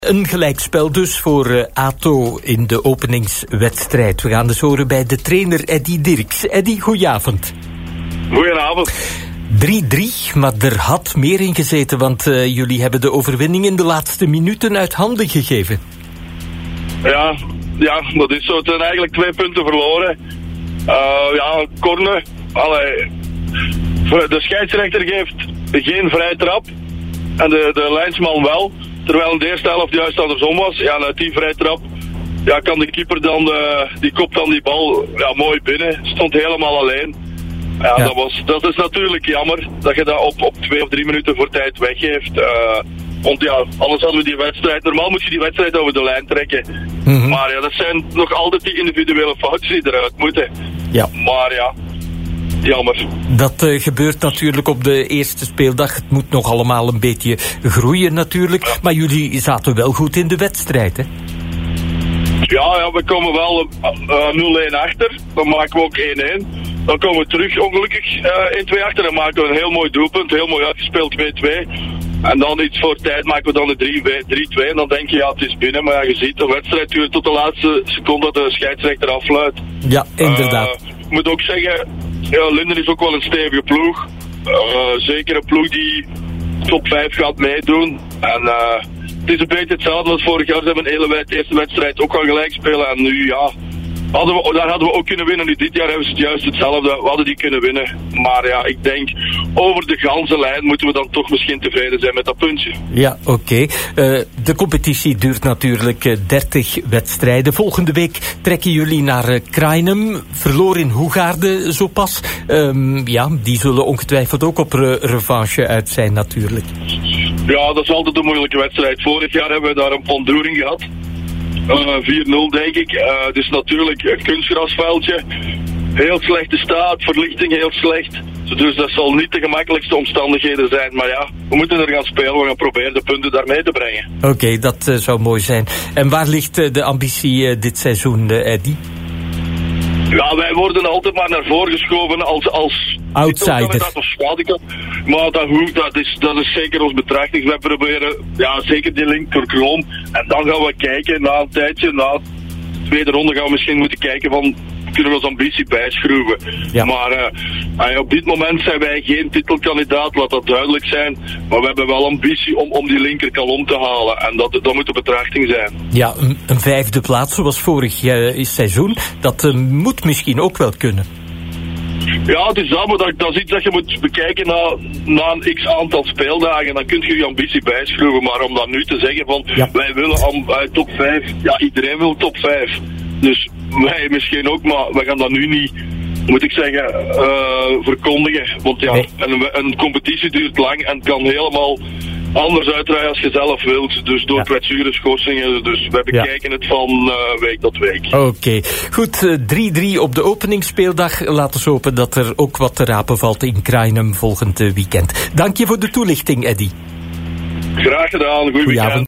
Een gelijkspel dus voor ATO in de openingswedstrijd. We gaan dus horen bij de trainer Eddy Dirks. Eddy, goedenavond. Goedenavond. 3-3, maar er had meer in gezeten, want jullie hebben de overwinning in de laatste minuten uit handen gegeven. Ja, dat is zo. Het zijn eigenlijk 2 punten verloren. Corne. De scheidsrechter geeft geen vrije trap. En de lijnsman wel. Terwijl in de eerste helft juist andersom was. Ja, en uit die vrije trap kan de keeper dan, die kopt dan die bal mooi binnen. Stond helemaal alleen. Ja. Dat is natuurlijk jammer dat je dat op 2 of 3 minuten voor tijd weggeeft. Want anders hadden we die wedstrijd. Normaal moet je die wedstrijd over de lijn trekken. Mm-hmm. Maar dat zijn nog altijd die individuele fouten die eruit moeten. Ja. Maar jammer. Dat gebeurt natuurlijk op de eerste speeldag. Het moet nog allemaal een beetje groeien natuurlijk. Ja. Maar jullie zaten wel goed in de wedstrijd, hè? Ja, we komen wel 0-1 achter. Dan maken we ook 1-1. Dan komen we terug ongelukkig 1-2 achter. Dan maken we een heel mooi doelpunt. Heel mooi uitgespeeld 2-2. En dan iets voor tijd maken we dan de 3-2. En dan denk je, het is binnen. Maar je ziet, de wedstrijd duurt tot de laatste seconde dat de scheidsrechter afluidt. Ja, inderdaad. Ik moet ook zeggen, Linden is ook wel een stevige ploeg. Zeker een ploeg die top 5 gaat meedoen. En het is een beetje hetzelfde als vorig jaar. Ze hebben de eerste wedstrijd ook al gelijk spelen. En nu, daar hadden we ook kunnen winnen. Nu dit jaar hebben ze het juist hetzelfde. We hadden die kunnen winnen. Maar ik denk, over de ganse lijn moeten we dan toch misschien tevreden zijn met dat puntje. Ja, oké. De competitie duurt natuurlijk 30 wedstrijden. Volgende week trekken jullie naar Krainem. Verloor in Hoegaarden zo pas. Die zullen ongetwijfeld ook op revanche uit zijn natuurlijk. Ja, dat is altijd een moeilijke wedstrijd. Vorig jaar hebben we daar een pondoering gehad. 4-0 denk ik. Het is natuurlijk een kunstgrasveldje. Heel slechte staat, verlichting heel slecht. Dus dat zal niet de gemakkelijkste omstandigheden zijn. Maar we moeten er gaan spelen. We gaan proberen de punten daar mee te brengen. Oké, dat zou mooi zijn. En waar ligt de ambitie dit seizoen, Eddy? Ja, wij worden altijd maar naar voren geschoven als outsider. Maar dat is zeker ons betrachting. Wij proberen zeker die link door Kroon. En dan gaan we kijken na een tijdje, na de tweede ronde gaan we misschien moeten kijken van, kunnen we onze ambitie bijschroeven. Ja. Maar op dit moment zijn wij geen titelkandidaat, laat dat duidelijk zijn. Maar we hebben wel ambitie om die linkerkolom te halen. En dat moet de betrachting zijn. Ja, een 5e plaats zoals vorig seizoen. Dat moet misschien ook wel kunnen. Ja, het is dat is iets dat je moet bekijken na een x-aantal speeldagen. Dan kun je je ambitie bijschroeven. Maar om dat nu te zeggen van, wij willen top 5. Ja, iedereen wil top 5. Dus wij misschien ook, maar we gaan dat nu niet, moet ik zeggen, verkondigen. Want een competitie duurt lang en kan helemaal anders uitdraaien als je zelf wilt. Dus door kwetsures, schorsingen. Dus wij bekijken het van week tot week. Oké. Goed, 3-3 op de openingsspeeldag. Laten we hopen dat er ook wat te rapen valt in Krainem volgend weekend. Dank je voor de toelichting, Eddy. Graag gedaan. Goeie weekend.